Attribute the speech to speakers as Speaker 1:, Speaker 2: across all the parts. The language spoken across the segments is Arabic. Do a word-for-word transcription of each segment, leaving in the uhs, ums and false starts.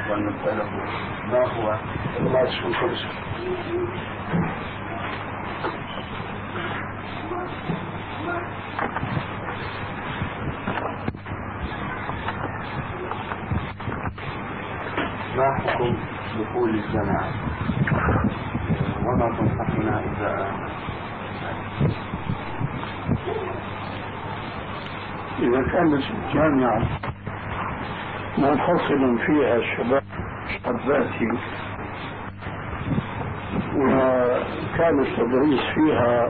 Speaker 1: ونسأله ما هو
Speaker 2: الله سبحانه.
Speaker 1: ما حكم دخول الجامعة وما تنصحنا إذا
Speaker 2: إذا كانت الجامعة منفصل فيها الشباب الذاتي وكان التدريس فيها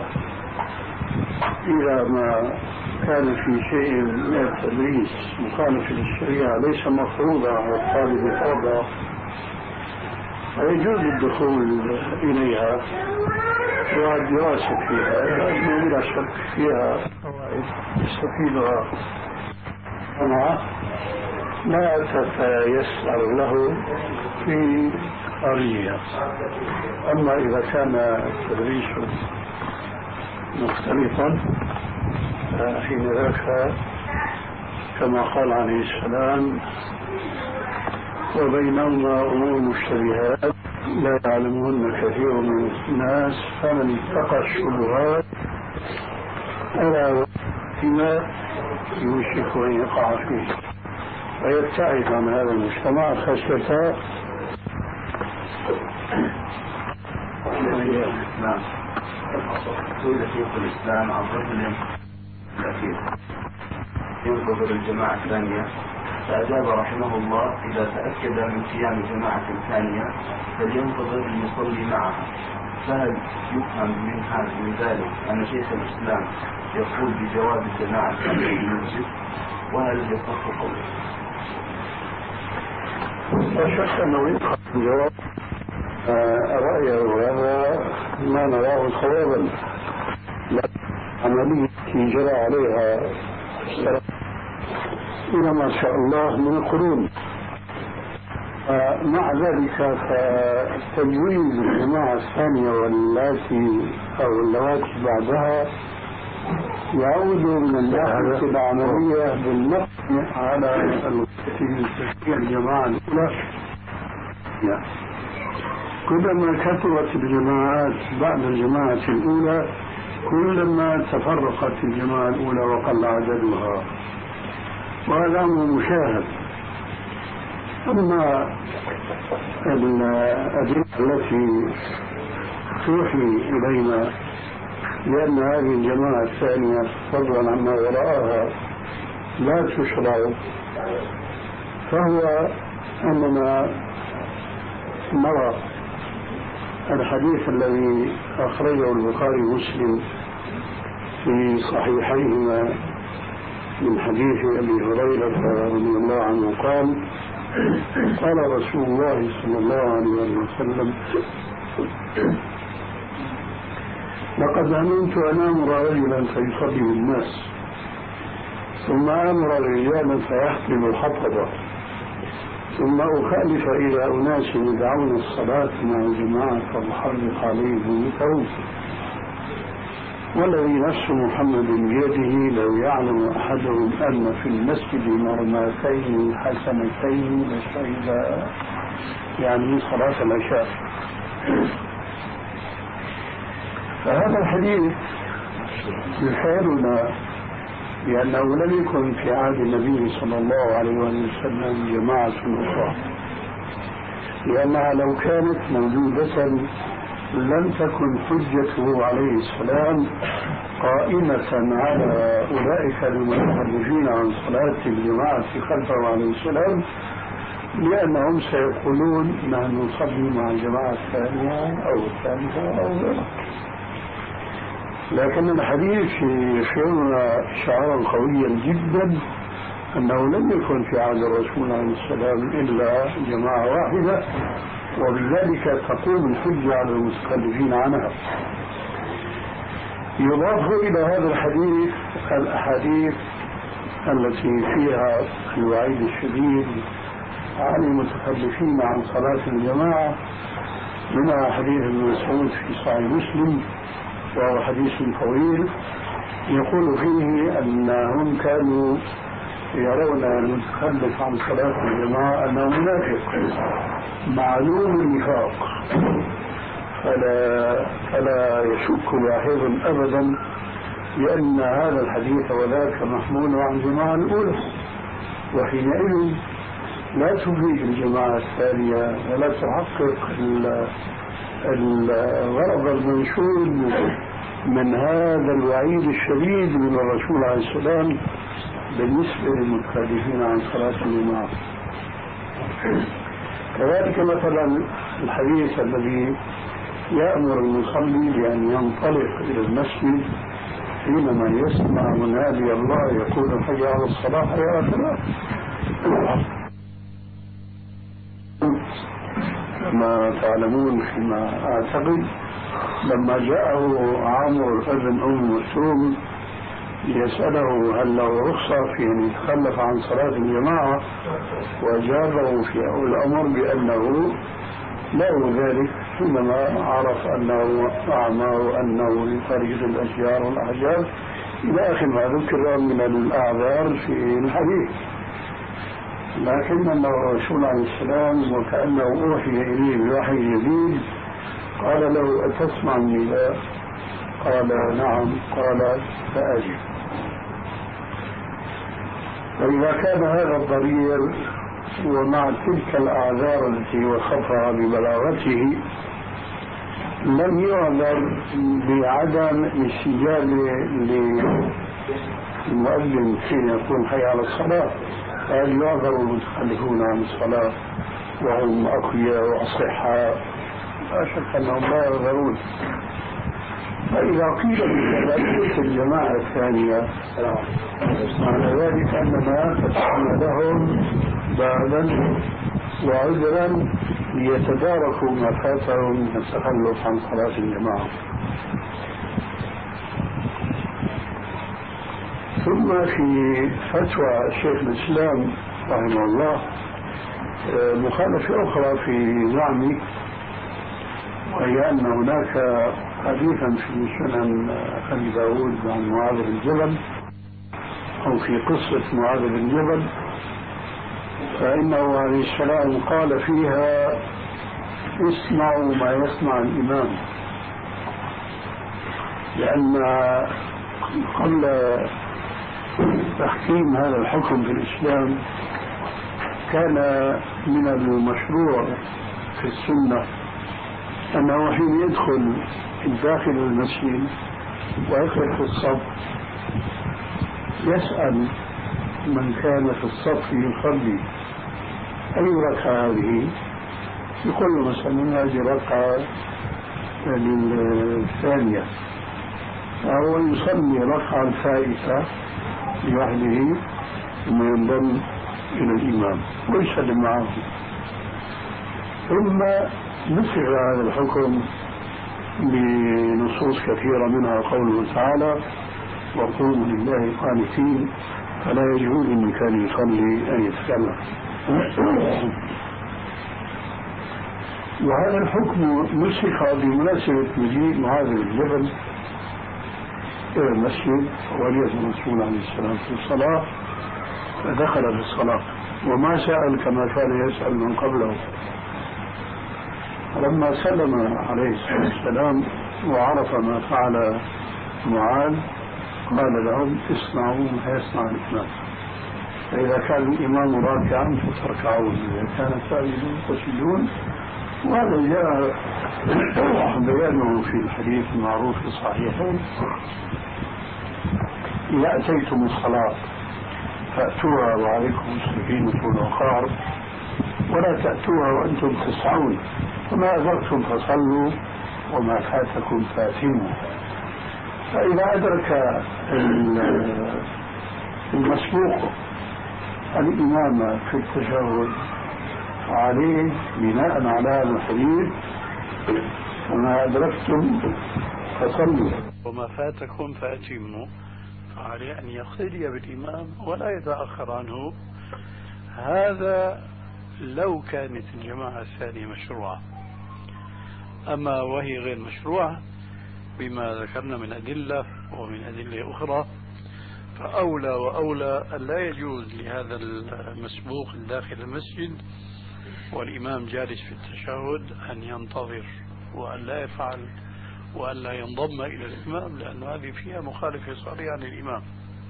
Speaker 2: إلى ما كان في شيء من التدريس مخالف للشريعة ليس مفروضا على الطالب فرضا، فيجوز الدخول إليها والدراسة فيها، لأنه بلا شك فيها فوائد يستفيدها منها لا تتيسر له في خارجها. أما إذا كان التدريس مختلفا حين ذاك كما قال عليه السلام وبينهما أمور مشتبهات لا يعلمهن كثير من الناس فمن اتقى الشبهات ألا فيما يوشك أن يقع فيه ويبتعد عن هذا المجتمع خشية.
Speaker 1: نعم. سئل شيخ الإسلام عن رجل الأخير ينتظر الجماعة الثانية فأجاب رحمه الله إذا تأكد من قيام الجماعة الثانية فلينتظر ليصلي معها. فهل يفهم من هذا من ذلك أن شيخ الإسلام يقول بجواز الجماعة الثانية في المسجد؟ وهل يصح قوله؟
Speaker 2: لا شك أنه يفهم الجواب رأيه وهذا ما نراه صوابا، لا عملية جرى عليها إلى ما شاء الله من القرون. مع ذلك فتجويز الجماعة الثانية واللاتي أو اللواتي بعدها يعود من الناحية العملية بالنقل على التي تشكيل الجماعة الأولى. كلما كثرت الجماعات بعد الجماعة الأولى كلما تفرقت الجماعة الأولى وقل عددها، وهذا أمر مشاهد. أما الأدلة التي توحي إلينا لأن هذه الجماعة الثانية فضلا عما وراءها لا تشرع، فهو أننا نرى الحديث الذي أخرجه البخاري ومسلم في صحيحيهما من حديث أبي هريرة رضي الله عنه قال قال رسول الله صلى الله عليه وسلم لقد أمنت أن أمر رجلا فيصلي بالناس ثم أمر رجالا فيحمل الحطب ثم أخالف إلى أناس يدعون الصلاة مع الجماعة فأحرق عليهم بيوتهم والذي نفس محمد بيده لو يعلم أحدهم أن في المسجد مرماتين حسنتين لشهد يعني صلاة العشاء. فهذا الحديث يشعرنا بأنه لم يكن في عهد النبي صلى الله عليه وسلم جماعة أخرى، لأنها لو كانت موجودة لم تكن حجته عليه السلام قائمة على أولئك المتخلفين عن صلاة الجماعة خلفه عليه السلام، لأنهم سيقولون نحن نصلي مع الجماعة الثانية أو الثالثة أو غيرها. لكن الحديث يشعرنا شعارا قويا جدا أنه لم يكن في عهد الرسول عليه السلام إلا جماعة واحدة، وبذلك تقوم الحجة على المتخلفين عنها. يضاف إلى هذا الحديث الأحاديث التي فيها الوعيد الشديد عن المتخلفين عن صلاة الجماعة، منها حديث ابن مسعود في صحيح مسلم وهو حديث طويل يقول فيه أنهم كانوا يرون المتخلف عن صلاة الجماعة أنه منافق معلوم النفاق، فلا فلا يشك لاحظ أبدا بأن هذا الحديث وذاك محمول عن الجماعة الأولى، وحينئذ لا تفيد الجماعة الثانية ولا تحقق الغرض المنشود من هذا الوعيد الشديد من الرسول عليه السلام بالنسبة للمتخلفين عن صلاة الجماعة. كذلك مثلا الحديث الذي يأمر المصلي بأن ينطلق إلى المسجد حينما يسمع منادي الله يقول حي على الصلاة حي على الفلاح، كما تعلمون فيما أعتقد لما جاءه عامر ابن أم مكتوم ليسأله هل له رخصة في أن يتخلف عن صلاة الجماعة، وأجابه في أول الأمر بأنه له ذلك حينما عرف أنه أعمى وأنه لطريق الأشجار والأحجار إلى آخر ما ذكر من الأعذار في الحديث. لكن الرسول عليه السلام وكأنه أوحي إليه بوحي جديد قال له أتسمع النداء؟ قال نعم. قال فأجب. فإذا كان هذا الضرير ومع تلك الأعذار التي وصفها ببلاغته لم يعذر بعدم استجابة للمؤذن حين يقول حي على الصلاة، قال يعذر المتخلفون عن الصلاة وهم أقوياء وأصحاء لا شك أنهم لا يعذرون. فإذا قيل بذلك الجماعة الثانية معنى ذلك أننا فتحنا لهم بابا وعذرا ليتداركوا ما فاتهم من التخلف عن صلاة الجماعة. ثم في فتوى شيخ الإسلام رحمه الله مخالفة أخرى في زعمي، وهي أن هناك حديثا في سنن أبي داود عن معاذ بن جبل أو في قصة معاذ بن جبل، فإنه عليه السلام قال فيها اسمعوا ما يسمع الإمام، لأن قبل تحكيم هذا الحكم في الإسلام كان من المشروع في السنة أنه حين يدخل داخل المسجد ويقف في الصف يسأل من كان في الصف يصلي أي ركعة هذه، يقول له مثلا هذه ركعة الثانية، فهو يصلي ركعة الفائتة لوحده ثم ينضم إلى الإمام ويسلم معه. ثم نسخ هذا الحكم بنصوص كثيرة منها قوله تعالى وقوموا لله قانتين، فلا يجوز من كان يصلي أن يتكلم. وهذا الحكم نسخ بمناسبة مجيء معاذ بن جبل إلى المسجد وليس الرسول عليه السلام في الصلاة، فدخل في الصلاة وما سأل كما كان يسأل من قبله. لما سلم عليه السلام وعرف ما فعل معاذ قال لهم اسمعوا ما يسمع الإمام، فإذا كان الإمام راكعا فتركعون، إذا كان ساجدون فسجدون. وهذا جاء بيانه في الحديث المعروف في الصحيحين: إذا أتيتم الصلاة فأتوها وعليكم السكينة والوقار، ولا تأتوها وأنتم تسعون، وما أدركتم فصلوا وما فاتكم فاتموا. فإذا أدرك المسبوق الإمام في التشهد عليه بناء على هذا الحديث وما أدركتم فصلوا وما فاتكم فأتموا، فعليه أن يقتدي بالإمام ولا يتأخر عنه. هذا لو كانت الجماعة الثانية مشروعة، أما وهي غير مشروعة بما ذكرنا من أدلة ومن أدلة أخرى، فأولى وأولى أن لا يجوز لهذا المسبوق داخل المسجد
Speaker 3: والإمام جالس في التشهد أن ينتظر وأن لا يفعل وأن لا ينضم إلى الإمام، لأن هذه فيها مخالفة صريحة للإمام.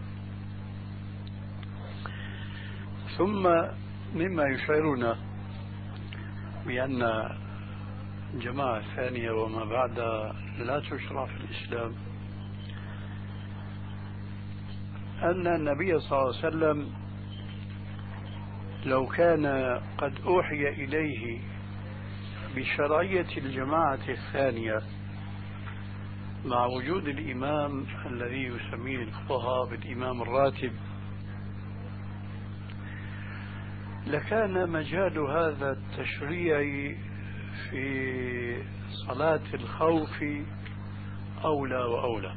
Speaker 3: ثم مما يشعرنا بأن الجماعة الثانية وما بعدها لا تشرع في الإسلام أن النبي صلى الله عليه وسلم لو كان قد أوحي إليه بشرعية الجماعة الثانية مع وجود الإمام الذي يسميه الفقهاء بالإمام الراتب، لكان مجال هذا التشريع في صلاة الخوف أولى وأولى.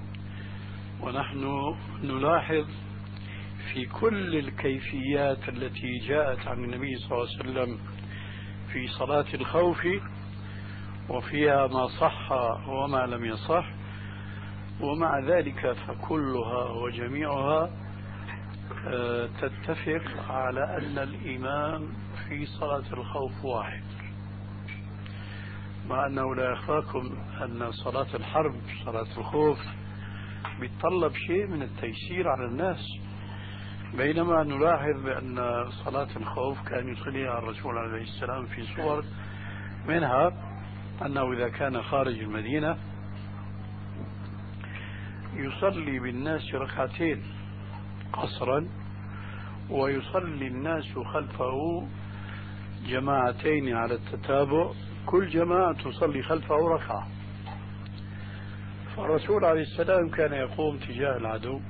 Speaker 3: ونحن نلاحظ في كل الكيفيات التي جاءت عن النبي صلى الله عليه وسلم في صلاة الخوف، وفيها ما صح وما لم يصح، ومع ذلك فكلها وجميعها تتفق على أن الإمام في صلاة الخوف واحد، مع أنه لا يخفاكم أن صلاة الحرب صلاة الخوف بيتطلب شيء من التيسير على الناس، بينما نلاحظ بأن صلاة الخوف كان يصليها الرسول عليه السلام في صور، منها أنه إذا كان خارج المدينة يصلي بالناس ركعتين قصرا، ويصلي الناس خلفه جماعتين على التتابع، كل جماعة تصلي خلفه ركعة. فالرسول عليه السلام كان يقوم تجاه العدو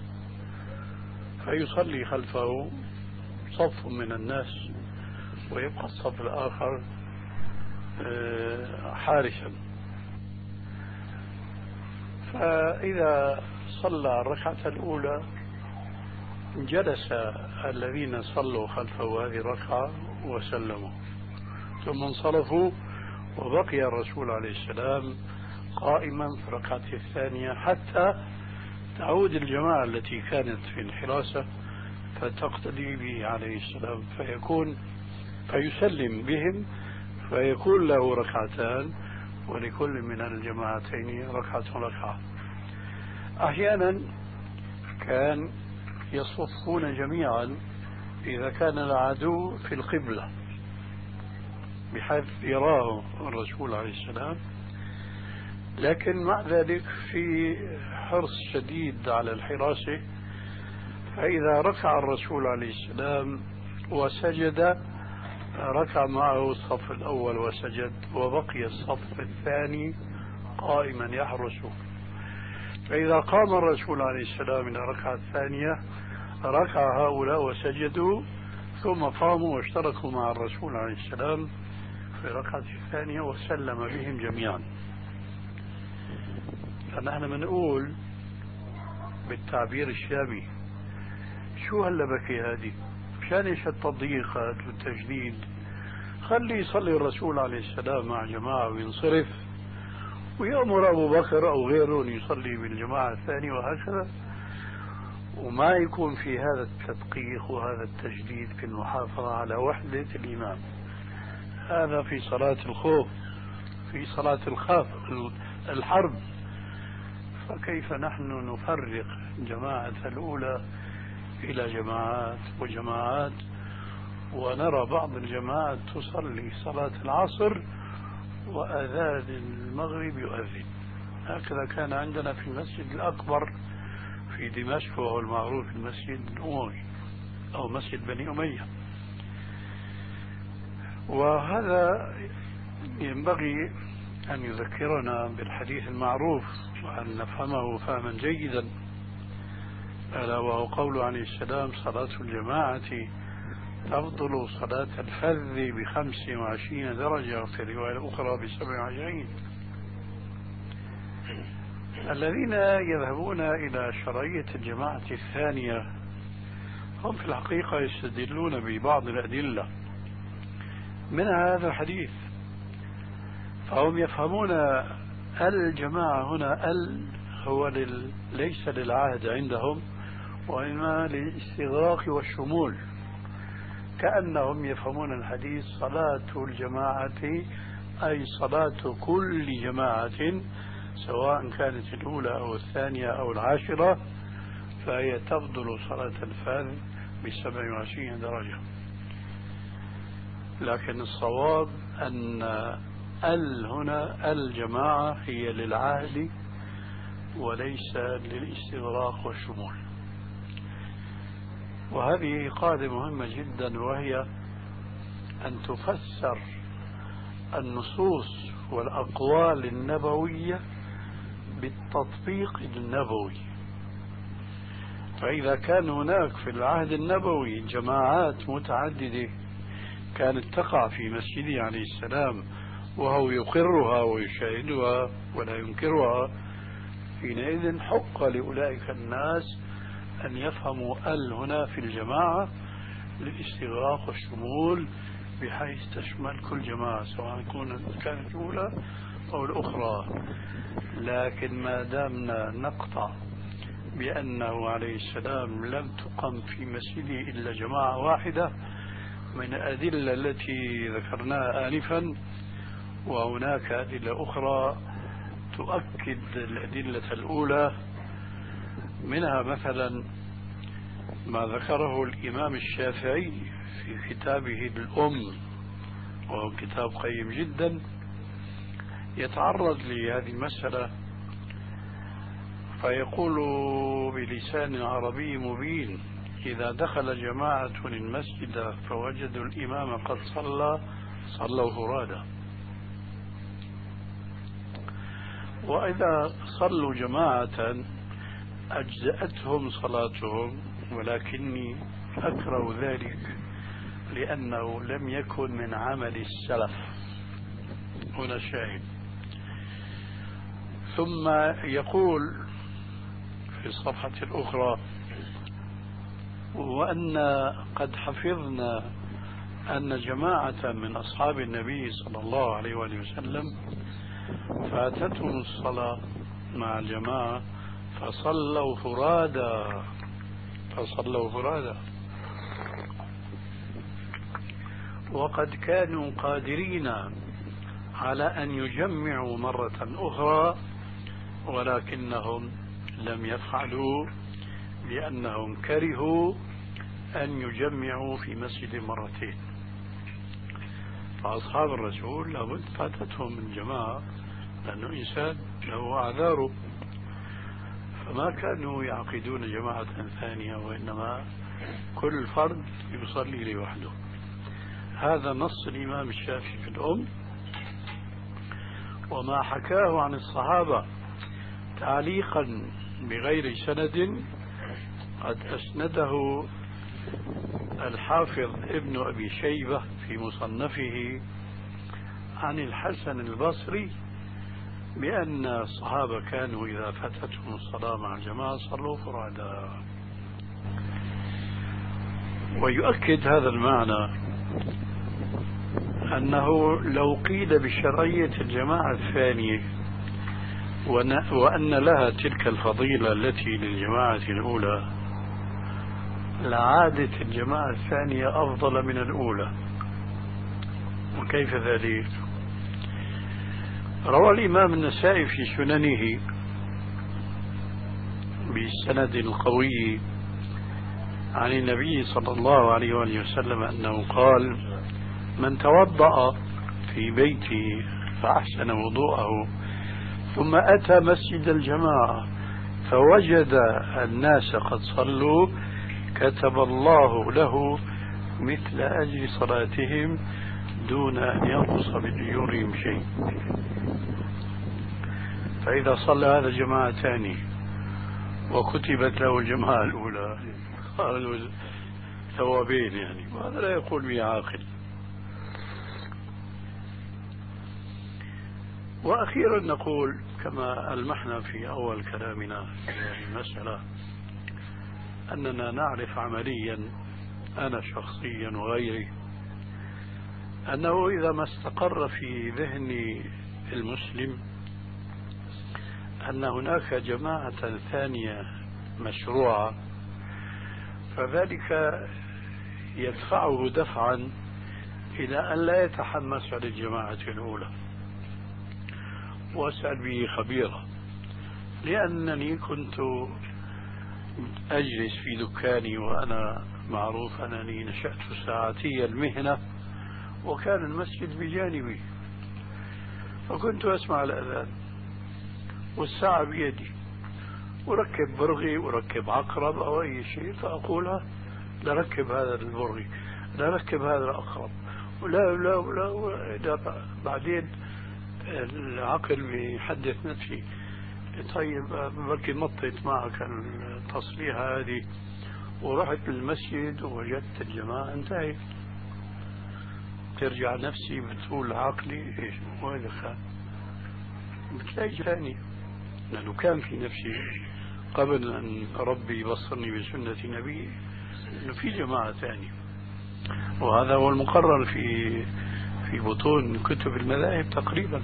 Speaker 3: فيصلي خلفه صف من الناس، ويبقى الصف الآخر حارسا. فإذا صلى الركعة الأولى جلس الذين صلوا خلفه هذه الركعة وسلموا، ثم انصرفوا، وبقي الرسول عليه السلام قائما في الركعة الثانية حتى تعود الجماعة التي كانت في الحراسة فتقتدي به عليه السلام، فيكون فيسلم بهم، فيكون له ركعتان ولكل من الجماعتين ركعة ركعة. أحيانا كان يصفون جميعا إذا كان العدو في القبلة بحيث يراه الرسول عليه السلام، لكن مع ذلك في حرص شديد على الحراسة، فإذا ركع الرسول عليه السلام وسجد ركع معه الصف الأول وسجد، وبقي الصف الثاني قائما يحرسه. فإذا قام الرسول عليه السلام إلى الركعة الثانية ركع هؤلاء وسجدوا، ثم قاموا واشتركوا مع الرسول عليه السلام في الركعة الثانية وسلم بهم جميعا. فنحن بنقول بالتعبير الشامي شو هلا بكي هذه مشان ايش التضييقات والتجديد؟ خلي يصلي الرسول عليه السلام مع جماعة وينصرف، ويأمر أبو بكر أو غيره يصلي بالجماعة الثانية، وهكذا، وما يكون في هذا التدقيق وهذا التجديد في المحافظة على وحدة الإمام. هذا في صلاة الخوف، في صلاة الخاف الحرب، فكيف نحن نفرق جماعة الأولى إلى جماعات وجماعات، ونرى بعض الجماعات تصلي صلاة العصر وأذان المغرب يؤذن. هكذا كان عندنا في المسجد الأكبر في دمشق، وهو المعروف المسجد الأموي أو مسجد بني أمية. وهذا ينبغي أن يذكرنا بالحديث المعروف وأن نفهمه فهما جيدا، ألا وهو قول عليه السلام: صلاة الجماعة تفضل صلاة الفذ بخمس وعشرين درجة، وفي رواية أخرى بسبع وعشرين. الذين يذهبون إلى شرعية الجماعة الثانية هم في الحقيقة يستدلون ببعض الأدلة من هذا الحديث، فهم يفهمون الجماعة هنا ال هو لل... ليس للعهد عندهم، وإنما للاستغراق والشمول، كأنهم يفهمون الحديث صلاة الجماعة أي صلاة كل جماعة سواء كانت الأولى أو الثانية أو العاشرة، فهي تفضل صلاة الفرد بسبع وعشرين درجة. لكن الصواب أن ال هنا الجماعة هي للعهد وليس للاستغراق والشمول. وهذه قاعدة مهمة جدا، وهي أن تفسر النصوص والأقوال النبوية بالتطبيق النبوي. فإذا كان هناك في العهد النبوي جماعات متعددة كانت تقع في مسجده عليه السلام وهو يقرها ويشاهدها ولا ينكرها، حينئذ حق لأولئك الناس أن يفهموا ال هنا في الجماعة للاستغراق والشمول، بحيث تشمل كل جماعة سواء كانت الأولى أو الأخرى. لكن ما دامنا نقطع بأنه عليه السلام لم تقم في مسجده إلا جماعة واحدة من الأدلة التي ذكرناها آنفا، وهناك أدلة أخرى تؤكد الأدلة الأولى، منها مثلا ما ذكره الإمام الشافعي في كتابه الأم، وهو كتاب قيم جدا يتعرض لهذه المسألة، فيقول بلسان عربي مبين: إذا دخل جماعة المسجد فوجدوا الإمام قد صلى صلوا فرادى، وإذا صلوا جماعة أجزأتهم صلاتهم، ولكني أكره ذلك لأنه لم يكن من عمل السلف. هنا شاهد. ثم يقول في الصفحة الأخرى: وأن قد حفظنا أن جماعة من أصحاب النبي صلى الله عليه وآله وسلم فاتتهم الصلاة مع الجماعة فصلوا فرادا فصلوا فرادا وقد كانوا قادرين على أن يجمعوا مرة أخرى، ولكنهم لم يفعلوا لأنهم كرهوا أن يجمعوا في مسجد مرتين. فأصحاب الرسول لابد فاتتهم الجماعة لأنه إنسان له أعذاره، فما كانوا يعقدون جماعة ثانية، وإنما كل فرد يصلي لوحده. هذا نص الإمام الشافعي في الأم، وما حكاه عن الصحابة تعليقا بغير سند قد أسنده الحافظ ابن أبي شيبة في مصنفه عن الحسن البصري بأن الصحابة كانوا إذا فاتتهم الصلاة مع الجماعة صلوا فرادا. ويؤكد هذا المعنى أنه لو قيل بشرعية الجماعة الثانية وأن لها تلك الفضيلة التي للجماعة الأولى لعادت الجماعة الثانية أفضل من الأولى. وكيف ذلك؟ روى الإمام النسائي في سننه بسند القوي عن النبي صلى الله عليه وآله وسلم أنه قال: من توضأ في بيته فأحسن وضوءه ثم أتى مسجد الجماعة فوجد الناس قد صلوا كتب الله له مثل أجر صلاتهم دون أن ينقص من أجورهم شيء. فإذا صلى هذا الجماعة ثاني وكتبت له الجماعة الأولى قالوا ثوابين يعني، وهذا لا يقول به عاقل. وأخيرا نقول كما ألمحنا في أول كلامنا في هذه المسألة أننا نعرف عمليا، أنا شخصيا وغيري، أنه إذا ما استقر في ذهن المسلم أن هناك جماعة ثانية مشروعة، فذلك يدفعه دفعا إلى أن لا يتحمس على الجماعة الأولى. وأسأل به خبيرا، لأنني كنت أجلس في دكاني وأنا معروف أنني نشأت ساعتي المهنة، وكان المسجد بجانبي، فكنت أسمع الأذان والساعة بيدي، وركب برغي وركب عقرب أو أي شيء، فأقولها لركب هذا البرغي، لركب هذا العقرب، ولا لا لا بعدين العقل بيحدث نفسي، طيب بركي نطيت معك التصليحة هذه ورحت للمسجد ووجدت الجماعة انتهت، ترجع نفسي بتقول عقلي ايش وين خان، بتلاقي ثاني، لأنه كان في نفسي قبل أن ربي يبصرني بسنة نبي أنه في جماعة ثانية، وهذا هو المقرر في في بطون كتب المذاهب تقريبا.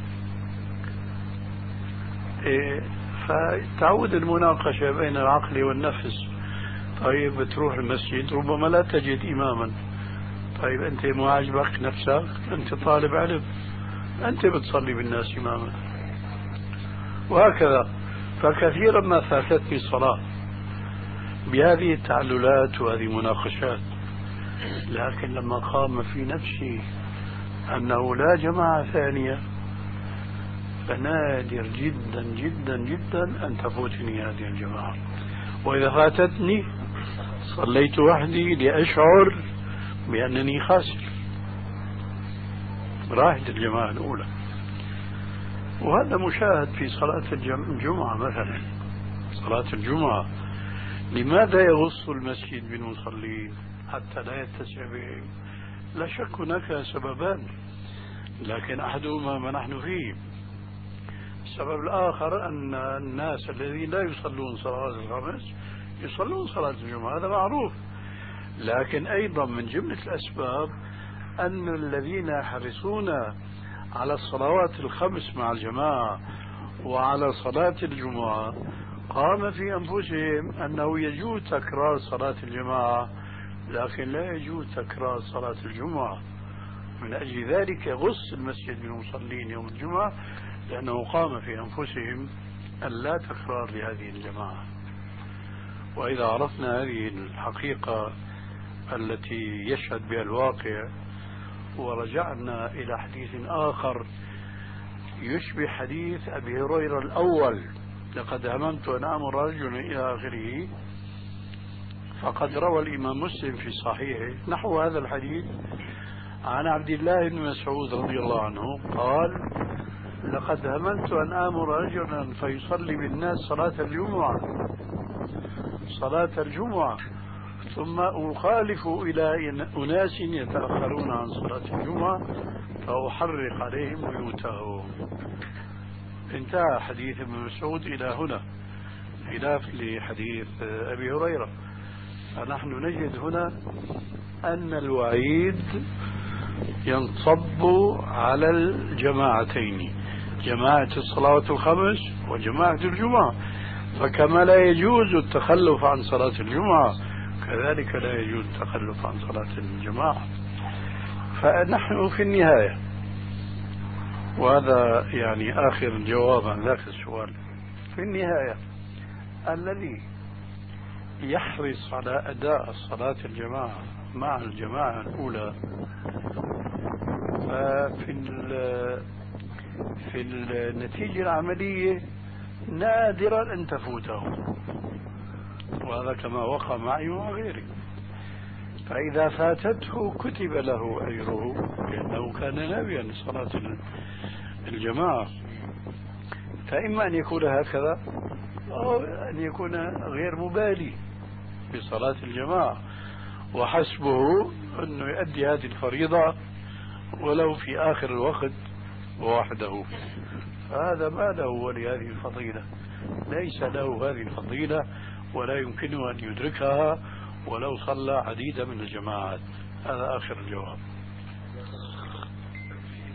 Speaker 3: إيه، فتعود المناقشة بين العقل والنفس. طيب بتروح المسجد ربما لا تجد إماما، طيب أنت مو عاجبك نفسك، أنت طالب علم، أنت بتصلي بالناس إماما، وهكذا. فكثيرا ما فاتتني الصلاة بهذه التعللات وهذه المناقشات، لكن لما قام في نفسي أنه لا جماعة ثانية، فنادر جدا جدا جدا أن تفوتني هذه الجماعة، وإذا فاتتني صليت وحدي لأشعر بأنني خاسر، راحت الجماعة الأولى. وهذا مشاهد في صلاة الجمعة مثلا. صلاة الجمعة لماذا يغص المسجد بالمصلين حتى لا يتسع بهم؟ لا شك هناك سببان، لكن أحدهما ما نحن فيه. السبب الآخر أن الناس الذين لا يصلون صلاة الخمس يصلون صلاة الجمعة، هذا معروف. لكن أيضا من جملة الأسباب أن الذين يحرصون على الصلوات الخمس مع الجماعة وعلى صلاة الجمعة قام في أنفسهم أنه يجوز تكرار صلاة الجماعة، لكن لا يجوز تكرار صلاة الجمعة. من أجل ذلك يغص المسجد بالمصلين يوم الجمعة، لأنه قام في أنفسهم أن لا تكرار لهذه الجماعة. وإذا عرفنا هذه الحقيقة التي يشهد بها الواقع، ورجعنا إلى حديث آخر يشبه حديث أبي هريرة الأول، لقد هممت أن آمر رجلا إلى آخره، فقد روى الإمام مسلم في صحيحه نحو هذا الحديث عن عبد الله بن مسعود رضي الله عنه قال: لقد هممت أن آمر رجلا فيصلي بالناس صلاة الجمعة صلاة الجمعة ثم أخالف إلى أناس يتأخرون عن صلاة الجمعة فأحرق عليهم بيوتهم. انتهى حديث ابن مسعود إلى هنا، خلاف لحديث أبي هريرة. فنحن نجد هنا أن الوعيد ينصب على الجماعتين، جماعة الصلوات الخمس وجماعة الجمعة. فكما لا يجوز التخلف عن صلاة الجمعة، كذلك لا يجوز التخلف عن صلاة الجماعة. فنحن في النهاية، وهذا يعني آخر الجواب عن ذاك السؤال، في النهاية الذي يحرص على أداء صلاة الجماعة مع الجماعة الأولى ففي في النتيجة العملية نادرا أن تفوته، وهذا كما وقع معي وغيري. فإذا فاتته كتب له أجره لأنه كان ناويا لصلاة الجماعة. فإما أن يكون هكذا أو أن يكون غير مبالي بصلاة الجماعة، وحسبه أنه يؤدي هذه الفريضة ولو في آخر الوقت وحده. فهذا ما له ولهذه الفضيلة، ليس له هذه الفضيلة ولا يمكنه أن يدركها ولو صلى عديدة من الجماعات. هذا آخر الجواب.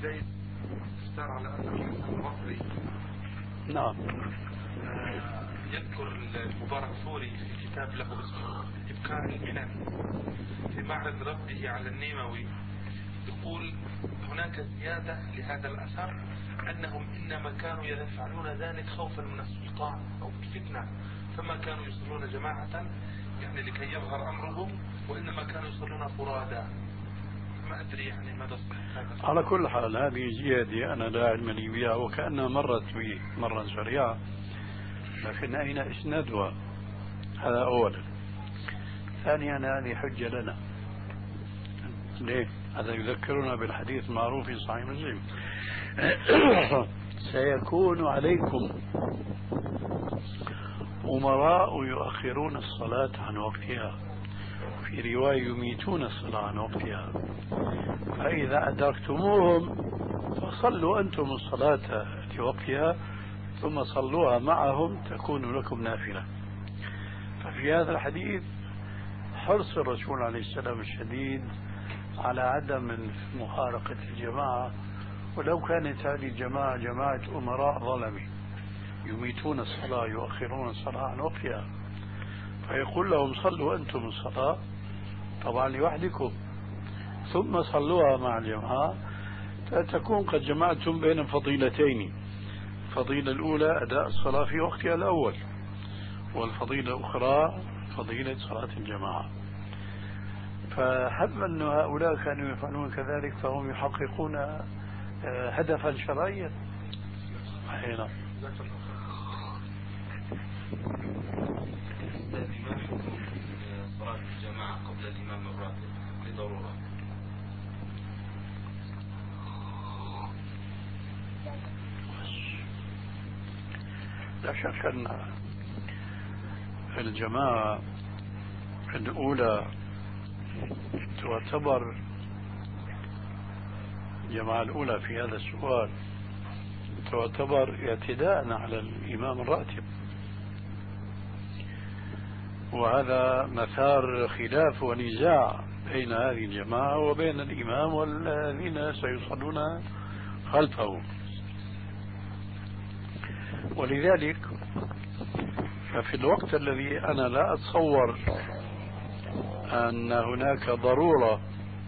Speaker 4: على أنه مصري.
Speaker 3: نعم.
Speaker 4: يذكر المبارك فوري في كتاب له اسمه إبكار المنن في معرض رده على النيموي، يقول هناك زيادة لهذا الأثر أنهم إنما كانوا يفعلون ذلك خوفا من السلطان أو الفتنة، فما كانوا يصلون جماعة يعني لكي يظهر أمرهم، وإنما كانوا يصلون فرادا. ما أدري يعني ماذا صحيح.
Speaker 3: على كل حال هذه زيادة أنا لا علم لي بها، وكأنها مرت بي مرة سريعة، لكن أين إسنادها؟ هذا أولا. ثانيا هذه حجة لنا. ليه؟ هذا يذكرنا بالحديث المعروف في صحيح مسلم: سيكون عليكم أمراء يؤخرون الصلاة عن وقتها، في رواية يميتون الصلاة عن وقتها، فإذا أدركتموهم فصلوا أنتم الصلاة لوقتها ثم صلوها معهم تكون لكم نافلة. ففي هذا الحديث حرص الرسول عليه السلام الشديد على عدم مفارقة الجماعة، ولو كانت هذه الجماعة جماعة أمراء ظلمة يميتون الصلاة يؤخرون الصلاة عن وقتها، فيقول لهم صلوا أنتم الصلاة طبعا لوحدكم ثم صلوها مع الجماعة، فتكون قد جمعتم بين فضيلتين: الفضيلة الأولى أداء الصلاة في وقتها الأول، والفضيلة الأخرى فضيلة صلاة الجماعة. فحتما أن هؤلاء كانوا يفعلون كذلك فهم يحققون هدفا شرعيا. هنا
Speaker 1: صلاة الجماعة قبل الإمام الراتب لضرورة.
Speaker 3: لا شك أن الجماعة الأولى تعتبر الجماعة الأولى في هذا السؤال تعتبر اعتداء على الإمام الراتب، وهذا مثار خلاف ونزاع بين هذه الجماعة وبين الإمام والذين سيصلون خلفه. ولذلك ففي الوقت الذي أنا لا أتصور أن هناك ضرورة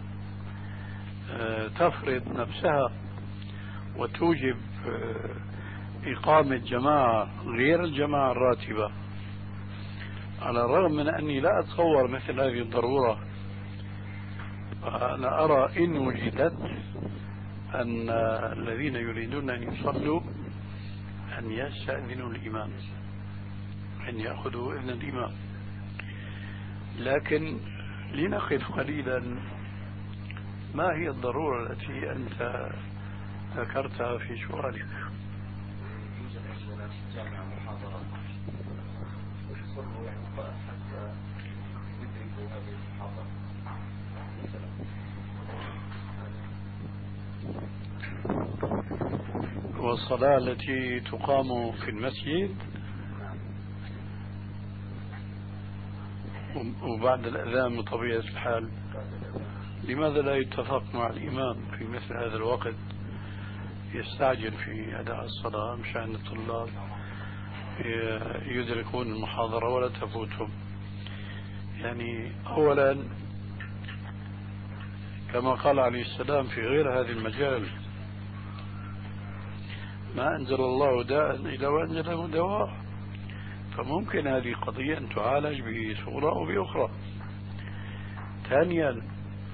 Speaker 3: تفرض نفسها وتوجب إقامة جماعة غير الجماعة الراتبة، على الرغم من أني لا أتصور مثل هذه الضرورة، أنا أرى إن وجدت أن الذين يريدون أن يصلوا أن يستأذنوا الإمام، أن يأخذوا إذن الإمام. لكن لنقف قليلا، ما هي الضرورة التي أنت ذكرتها في سؤالك؟
Speaker 1: يوجد عندنا في الجامعة محاضرات يصلوا يعني حتى يدركوا هذه المحاضرة.
Speaker 3: والصلاة التي تقام في المسجد وبعد الأذان بطبيعة الحال، لماذا لا يتفق مع الإمام في مثل هذا الوقت يستعجل في أداء الصلاة مشان الطلاب يدركون المحاضرة ولا تفوتهم؟ يعني أولا كما قال عليه السلام في غير هذا المجال: ما أنزل الله داء إلا وأنزله دواء. فممكن هذه قضية أن تعالج بصورة أو بأخرى. ثانيا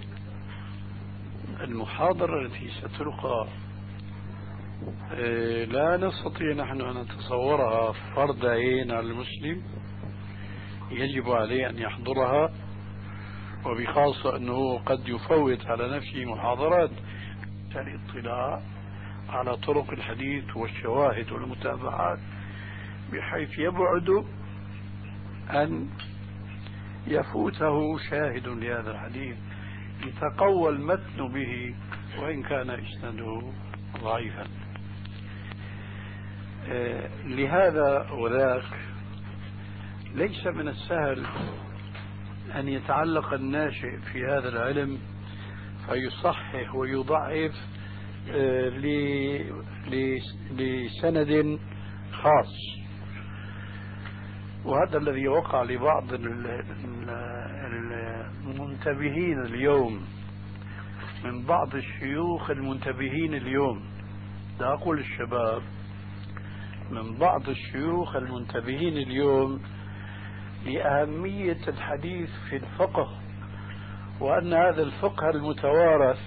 Speaker 3: المحاضرة التي ستلقى لا نستطيع نحن أن نتصورها فرض عين على المسلم، يجب عليه أن يحضرها، وبخاصة أنه قد يفوت على نفسه محاضرات للاطلاع على طرق الحديث والشواهد والمتابعات، بحيث يبعد أن يفوته شاهد لهذا الحديث يتقوى المتن به وإن كان إسناده ضعيفا. لهذا وذاك ليس من السهل أن يتعلق الناشئ في هذا العلم فيصحح ويضعف لسند خاص. وهذا الذي وقع لبعض المنتبهين اليوم، من بعض الشيوخ المنتبهين اليوم، لا أقول الشباب، من بعض الشيوخ المنتبهين اليوم لأهمية الحديث في الفقه، وأن هذا الفقه المتوارث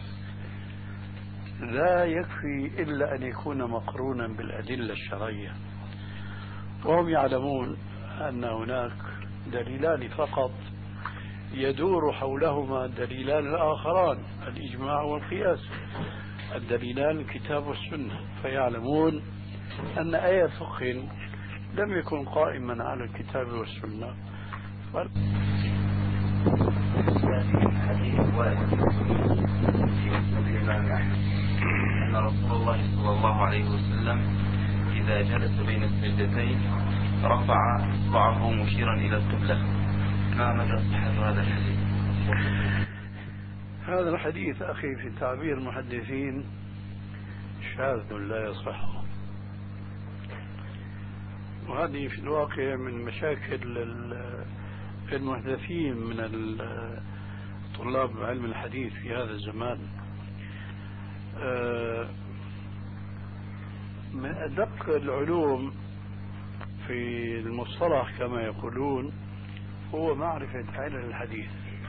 Speaker 3: لا يكفي إلا أن يكون مقرونا بالأدلة الشرعية. وهم يعلمون أن هناك دليلان فقط يدور حولهما الدليلان الآخران، الإجماع والقياس، الدليلان الكتاب والسنة، فيعلمون أن أي فقه لم يكن قائما على الكتاب والسنة.
Speaker 1: حديث وارد في مسند الإمام أحمد أن رسول الله صلى الله عليه وسلم إذا جلس بين السجدتين رفع إصبعه مشيرا إلى القبلة. ما مدى صحة هذا الحديث؟
Speaker 3: هذا الحديث أخي في تعبير المحدثين شاذ لا يصح، وهذه في الواقع من مشاكل المحدثين من طلاب علم الحديث في هذا الزمان. من أدق العلوم في المصطلح كما يقولون هو معرفة علل الحديث،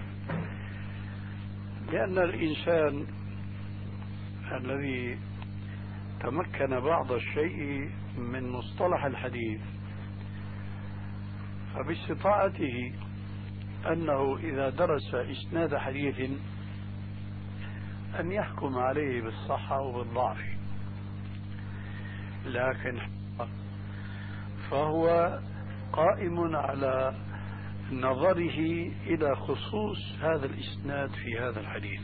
Speaker 3: لأن الإنسان الذي تمكن بعض الشيء من مصطلح الحديث فباستطاعته أنه إذا درس إسناد حديث أن يحكم عليه بالصحة وبالضعف، لكن فهو قائم على نظره إلى خصوص هذا الإسناد في هذا الحديث.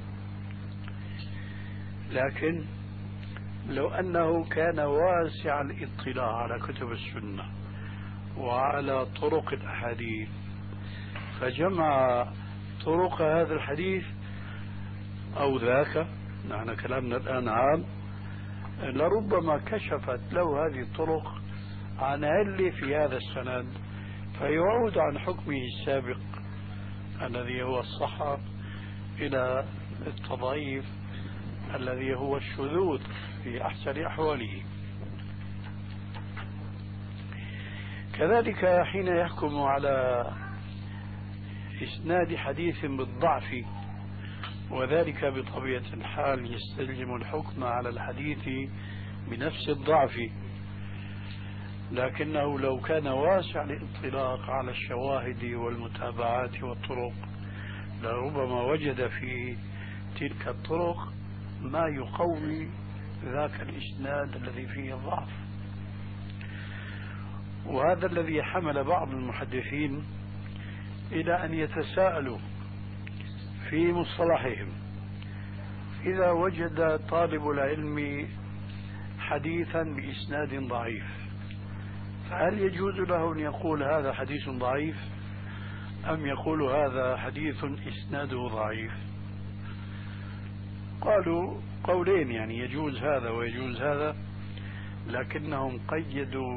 Speaker 3: لكن لو أنه كان واسع الاطلاع على كتب السنة وعلى طرق الأحاديث فجمع طرق هذا الحديث أو ذاك، نحن كلامنا الآن عام، لربما كشفت له هذه الطرق عن علة في هذا السند فيعود عن حكمه السابق الذي هو الصحة إلى التضعيف الذي هو الشذوذ في أحسن أحواله. كذلك حين يحكم على إسناد حديث بالضعف، وذلك بطبيعة الحال يستلزم الحكم على الحديث بنفس الضعف، لكنه لو كان واسع الاطلاق على الشواهد والمتابعات والطرق لربما وجد في تلك الطرق ما يقوي ذاك الإسناد الذي فيه الضعف. وهذا الذي حمل بعض المحدثين إلى أن يتساءلوا في مصطلحهم إذا وجد طالب العلم حديثا بإسناد ضعيف فهل يجوز له أن يقول هذا حديث ضعيف أم يقول هذا حديث إسناده ضعيف؟ قالوا قولين، يعني يجوز هذا ويجوز هذا، لكنهم قيدوا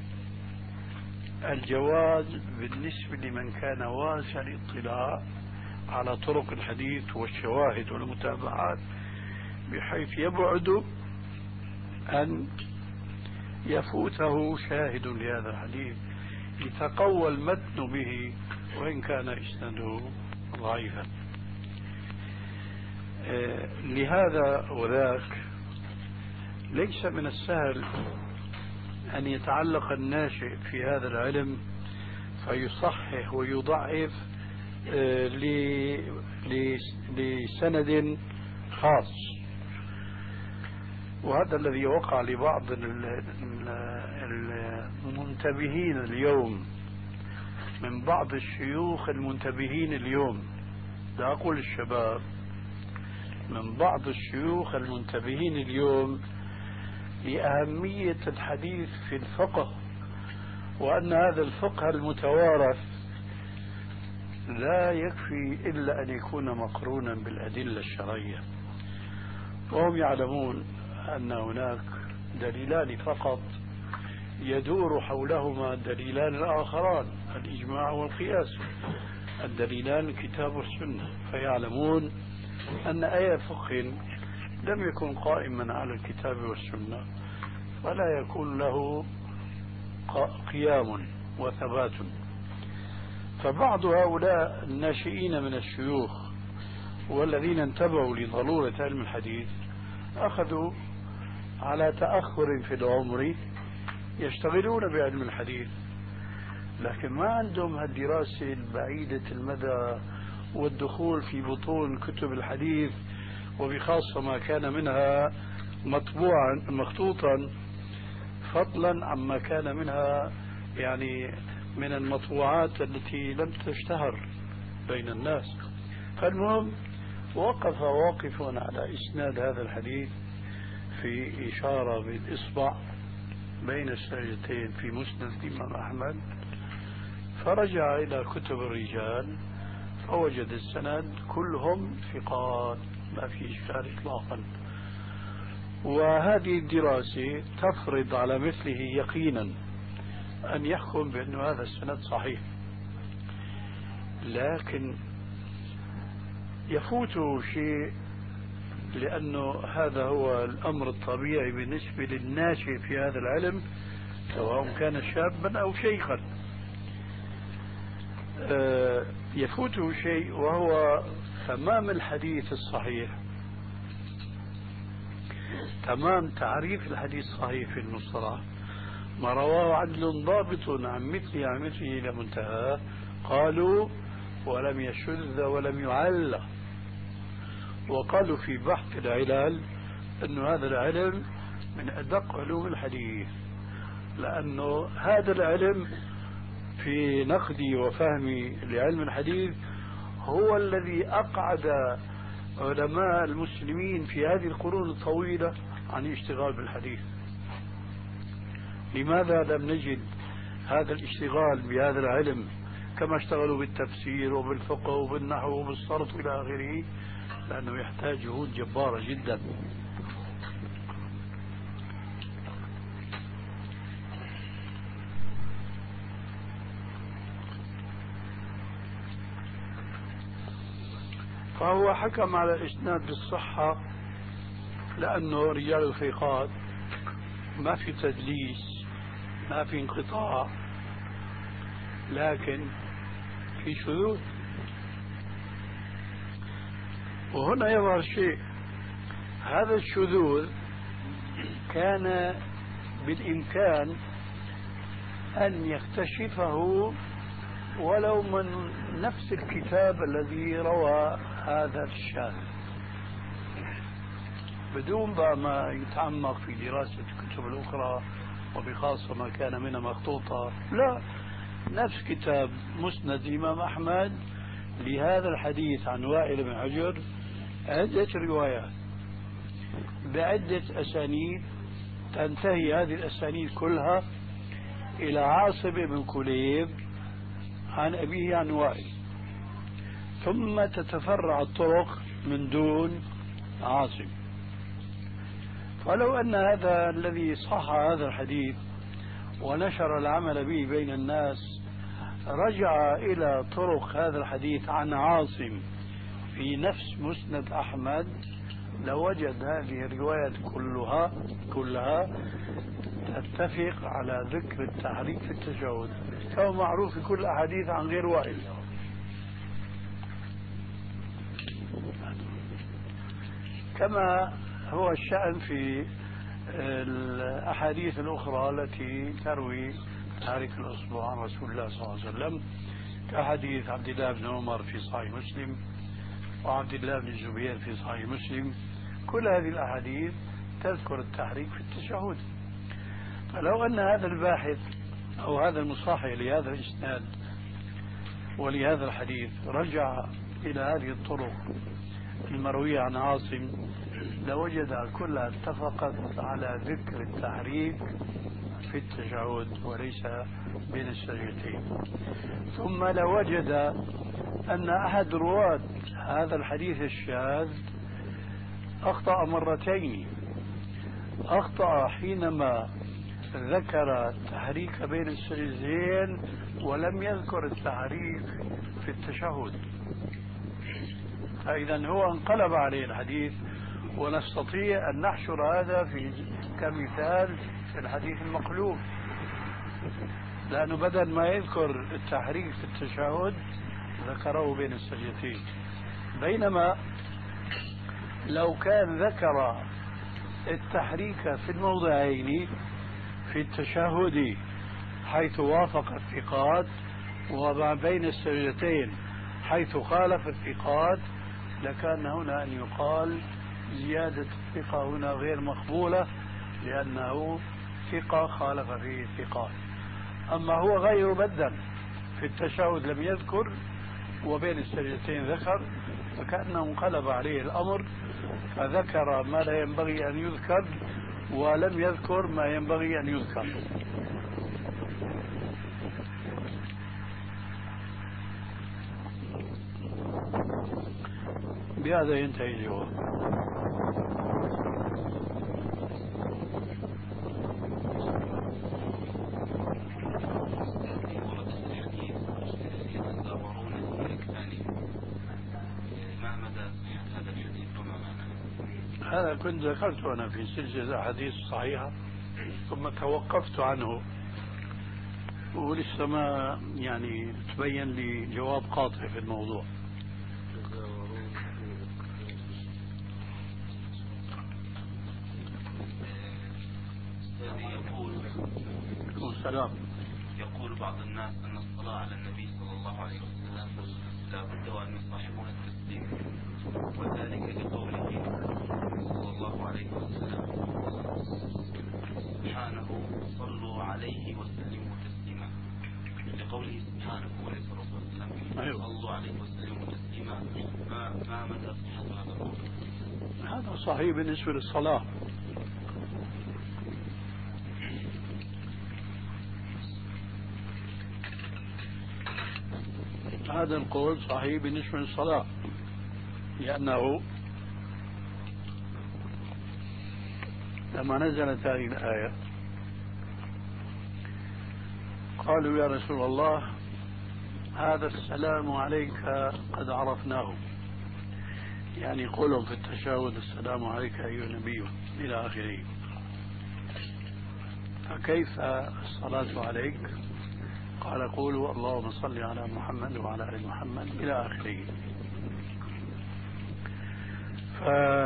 Speaker 3: الجواز بالنسبة لمن كان واسع الاطلاع على طرق الحديث والشواهد والمتابعات بحيث يبعد أن يفوته شاهد لهذا الحديث يتقوى المتن به وإن كان إسناده ضعيفا. آه لهذا وذاك ليس من السهل أن يتعلق الناشئ في هذا العلم فيصحح ويضعف آه لسند خاص، وهذا الذي وقع لبعض المنتبهين اليوم، من بعض الشيوخ المنتبهين اليوم، لا أقول الشباب، من بعض الشيوخ المنتبهين اليوم لأهمية الحديث في الفقه، وأن هذا الفقه المتوارث لا يكفي إلا أن يكون مقرونا بالأدلة الشرعية. وهم يعلمون أن هناك دليلان فقط يدور حولهما الدليلان الآخران الإجماع والقياس. الدليلان الكتاب والسنة، فيعلمون أن أي فقه لم يكن قائما على الكتاب والسنة فلا يكون له قيام وثبات. فبعض هؤلاء الناشئين من الشيوخ والذين انتبهوا لضرورة علم الحديث أخذوا على تأخر في العمر يشتغلون بعلم الحديث، لكن ما عندهم الدراسة البعيدة المدى والدخول في بطون كتب الحديث، وبخاصة ما كان منها مطبوعا مخطوطا، فضلا عما كان منها يعني من المطبوعات التي لم تشتهر بين الناس. فالمهم وقف واقف على إسناد هذا الحديث في إشارة بالإصبع بين السجدتين في مسند الإمام أحمد، فرجع إلى كتب الرجال فوجد السند كلهم ثقات ما في إشكال إطلاقا. وهذه الدراسة تفرض على مثله يقينا أن يحكم بأن هذا السند صحيح، لكن يفوته شيء لأنه هذا هو الأمر الطبيعي بالنسبة للناشئ في هذا العلم سواء كان شابا أو شيخا. يفوته شيء وهو تمام الحديث الصحيح، تمام تعريف الحديث الصحيح في المصطلح، ما رواه عدل ضابط عن مثله عن مثله إلى منتهى، قالوا ولم يشذ ولم يعل. وقالوا في بحث العلل أن هذا العلم من أدق علوم الحديث، لأنه هذا العلم في نقدي وفهمي لعلم الحديث هو الذي أقعد علماء المسلمين في هذه القرون الطويلة عن الاشتغال بالحديث. لماذا لم نجد هذا الاشتغال بهذا العلم كما اشتغلوا بالتفسير وبالفقه وبالنحو وبالصرف إلى آخره؟ لأنه يحتاج جهود جبارة جدا. فهو حكم على الإسناد بالصحة لأنه رجال الثقات، ما في تدليس، ما في انقطاع، لكن في شذوذ. وهنا يظهر شيء، هذا الشذوذ كان بالإمكان أن يكتشفه ولو من نفس الكتاب الذي روى هذا الشاذ، بدون بقى ما يتعمق في دراسة الكتب الأخرى وبخاصة ما كان منها مخطوطة. لا، نفس كتاب مسند الإمام أحمد لهذا الحديث عن وائل بن حجر عدة روايات بعدة أسانيد، تنتهي هذه الأسانيد كلها إلى عاصم بن كليب عن أبيه عن وائل، ثم تتفرع الطرق من دون عاصم. فلو أن هذا الذي صح هذا الحديث ونشر العمل به بين الناس رجع إلى طرق هذا الحديث عن عاصم في نفس مسند أحمد، لوجد هذه الروايات كلها كلها تتفق على ذكر التحريك في التشهد كما معروف في كل الأحاديث عن غير وائل. كما هو الشأن في الأحاديث الأخرى التي تروي تحريك الأصبع عن رسول الله صلى الله عليه وسلم، كحديث عبد الله بن عمر في صحيح مسلم وعبد الله بن الزبير في صحيح مسلم. كل هذه الأحاديث تذكر التحريك في التشهد. فلو أن هذا الباحث أو هذا المصحح لهذا الإسناد ولهذا الحديث رجع إلى هذه الطرق المروية عن عاصم لوجد كلها اتفقت على ذكر التحريك في التشهد وليس بين السجدتين. ثم لوجد أن أحد رواة هذا الحديث الشاذ أخطأ مرتين. أخطأ حينما ذكر التحريك بين السجدتين ولم يذكر التحريك في التشهد، فإذا هو انقلب عليه الحديث، ونستطيع أن نحشر هذا في كمثال في الحديث المقلوب، لأنه بدل ما يذكر التحريك في التشهد ذكره بين السجدتين، بينما لو كان ذكر التحريك في الموضعين في التشهد حيث وافق الثقات وما بين السجدتين حيث خالف الثقات لكان هنا أن يقال زيادة الثقة هنا غير مقبولة لأنه ثقة خالف فيه الثقات. أما هو غير بدل في التشهد لم يذكر وبين السجدتين ذكر، فكأنه انقلب عليه الأمر فذكر ما لا ينبغي أن يذكر ولم يذكر ما ينبغي أن يذكر. بهذا ينتهي الجواب. هذا كنت ذكرته أنا في سلسلة أحاديث صحيحة ثم توقفت عنه ولسه ما يعني تبين لي جواب قاطع في الموضوع.
Speaker 1: يقول
Speaker 3: السلام
Speaker 1: يقول بعض الناس أن الصلاة على النبي صلى الله عليه وسلم لا بد وأن يصاحبون التسليم، وذلك لقوله صلى الله عليه وسلم سبحانه صلوا عليه وسلموا تسليما، لقوله سبحانه وليس الرسول صلى الله عليه وسلم صلوا عليه وسلموا تسليما. ما ما مدى صحة هذا القول؟
Speaker 3: هذا صحيح بالنسبة للصلاة. هذا القول صحيح بالنسبة للصلاة، لأنه لما نزلت هذه الآية قالوا يا رسول الله هذا السلام عليك قد عرفناه، يعني قولهم في التشهد السلام عليك أيها النبي إلى آخره، فكيف الصلاة عليك؟ قال قولوا اللهم صل على محمد وعلى آل محمد إلى آخره. ف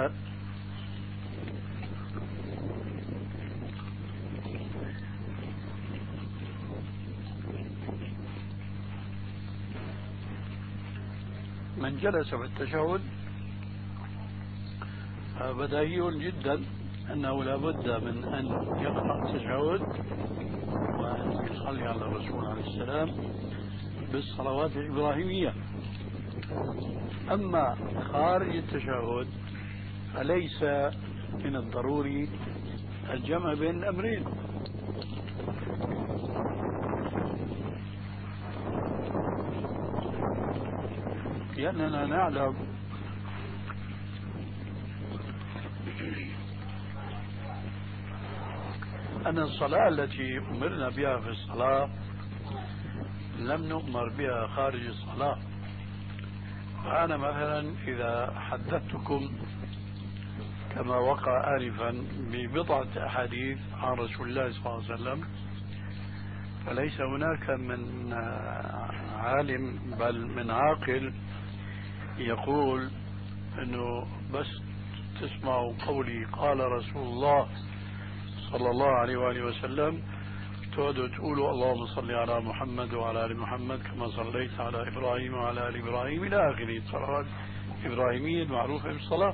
Speaker 3: من جلس في التشهد بديهي جدا أنه لا بد من أن يقرأ التشهد وأن يصلي على الرسول عليه السلام بالصلوات الإبراهيمية. أما خارج التشهد فليس من الضروري الجمع بين الأمرين، لأننا نعلم أن الصلاة التي أمرنا بها في الصلاة لم نؤمر بها خارج الصلاة. فأنا مثلا إذا حدثتكم كما وقع آنفا ببضعة أحاديث عن رسول الله صلى الله عليه وسلم، فليس هناك من عالم بل من عاقل يقول أنه بس تسمعوا قولي قال رسول الله صلى الله عليه وآله وسلم تقعدوا تقولوا اللهم صل على محمد وعلى آل محمد كما صليت على إبراهيم وعلى آل إبراهيم إلى آخره، الصلوات الإبراهيمية المعروفة بالصلاة.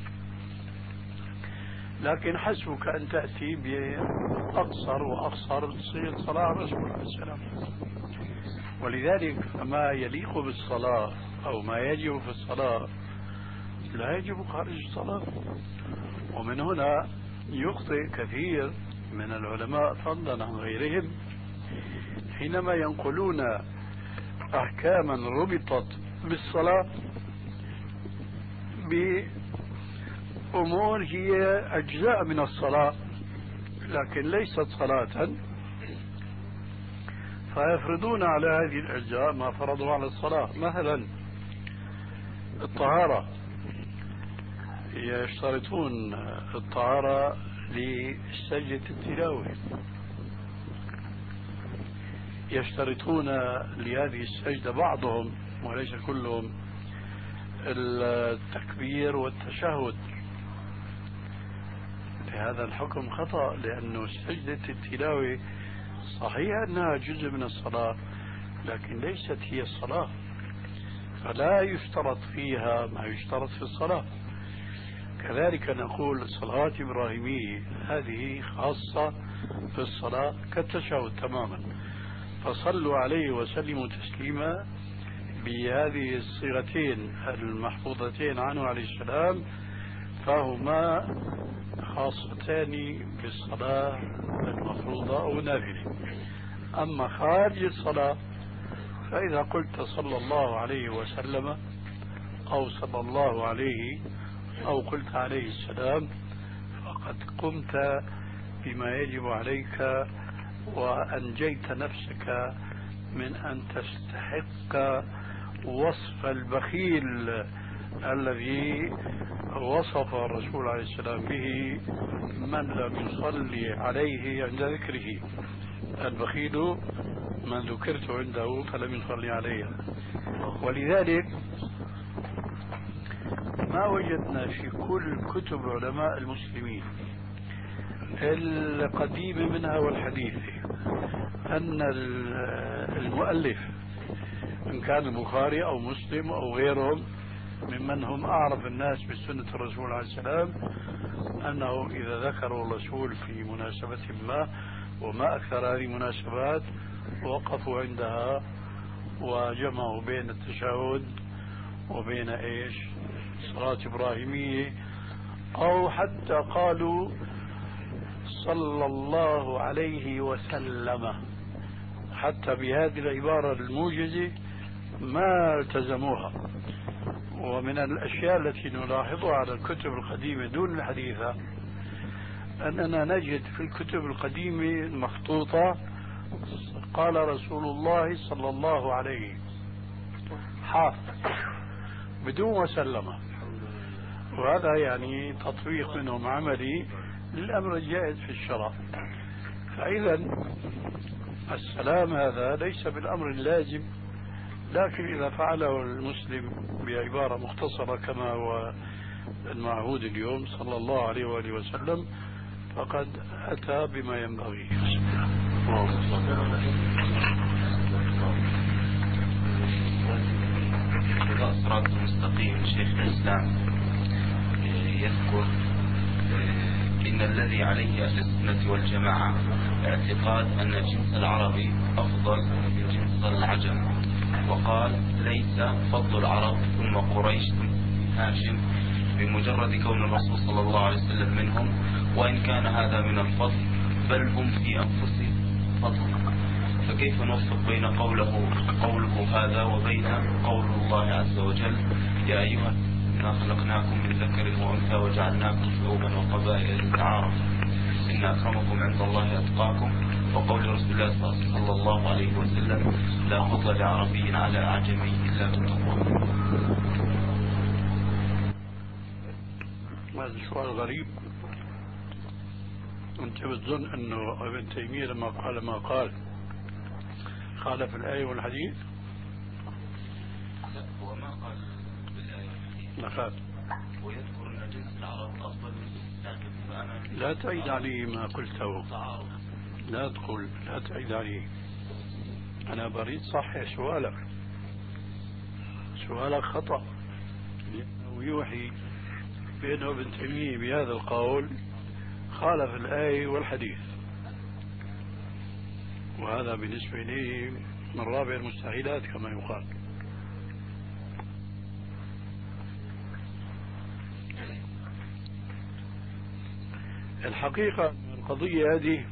Speaker 3: لكن حسبك أن تأتي بأقصر وأقصر صيغة صلاة الرسول عليه السلام. ولذلك فما يليق بالصلاة أو ما يجب في الصلاة لا يجب خارج الصلاة. ومن هنا يخطئ كثير من العلماء فضلا عن غيرهم حينما ينقلون أحكاما ربطت بالصلاة بأمور هي أجزاء من الصلاة لكن ليست صلاة، فيفرضون على هذه الأجزاء ما فرضوا على الصلاة. مثلا الطهارة، يشترطون الطهارة لسجدة التلاوة، يشترطون لهذه السجدة بعضهم وليس كلهم التكبير والتشهد. هذا الحكم خطأ، لأنه سجدة التلاوة صحيح أنها جزء من الصلاة لكن ليست هي الصلاة، فلا يشترط فيها ما يشترط في الصلاة. كذلك نقول الصلاة الإبراهيمية هذه خاصة في الصلاة كالتشهد تماما، فصلوا عليه وسلموا تسليما بهذه الصيغتين المحفوظتين عنه عليه السلام، فهما خاصتان بالصلاة المفروضة أو نافلة. أما خارج الصلاة فإذا قلت صلى الله عليه وسلم أو صلى الله عليه أو قلت عليه السلام فقد قمت بما يجب عليك وأنجيت نفسك من أن تستحق وصف البخيل الذي وصف الرسول عليه السلام به من لم يصلي عليه عند ذكره. البخيل من ذكرت عنده فلم يصلي عليه. ولذلك ما وجدنا في كل كتب علماء المسلمين القديمة منها والحديثة أن المؤلف إن كان البخاري أو مسلم أو غيرهم ممن هم أعرف الناس بسنة الرسول عليه السلام أنه إذا ذكروا الرسول في مناسبة ما وما أكثر هذه المناسبات وقفوا عندها وجمعوا بين التشهد وبين إيش صلاة إبراهيمية، أو حتى قالوا صلى الله عليه وسلم، حتى بهذه العبارة الموجزة ما التزموها. ومن الأشياء التي نلاحظها على الكتب القديمة دون الحديثة أننا نجد في الكتب القديمة المخطوطة قال رسول الله صلى الله عليه حاف بدون وسلم، وهذا يعني تطبيق منهم عملي للأمر الجائز في الشرع. فإذا السلام هذا ليس بالأمر اللازم، لكن إذا فعله المسلم بعبارة مختصرة كما هو المعهود اليوم صلى الله عليه وآله وسلم فقد أتى بما ينبغي.
Speaker 5: الصراط المستقيم شيخ الإسلام يذكر إن الذي عليه أهل السنة والجماعة اعتقاد أن الجنس العربي أفضل من جنس العجم، وقال ليس فضل العرب ثم قريش ثم هاشم بمجرد كون الرسول صلى الله عليه وسلم منهم، وإن كان هذا من الفضل بل هم في أنفسهم فضل. فكيف نوفق بين قوله قوله هذا وبين قول الله عز وجل يا أيها إنا خلقناكم من ذكر وأنثى وجعلناكم شعوبا وقبائل لتعارفوا إن أكرمكم عند الله أتقاكم، وقول رسول الله صلى الله عليه وسلم لا فضل لعربي على أعجمي إلا بالتقوى.
Speaker 3: هذا سؤال غريب. أنت بتظن أنه ابن تيمية لما قال ما قال خالف الآية والحديث؟
Speaker 5: لا، هو ما قال بالآية والحديث،
Speaker 3: ما قال.
Speaker 5: ويذكر أن جنس العرب أفضل من جنس العجم، فأنا
Speaker 3: لا تعيد عليه ما قلته، لا تقول لا تعيد عليه. أنا بريد صحح سؤالك، سؤالك خطأ، لأنه يوحي بأنه ابن تيمية بهذا القول خالف الآية والحديث، وهذا بالنسبة لي من رابع المستحيلات كما يقال. الحقيقة القضية هذه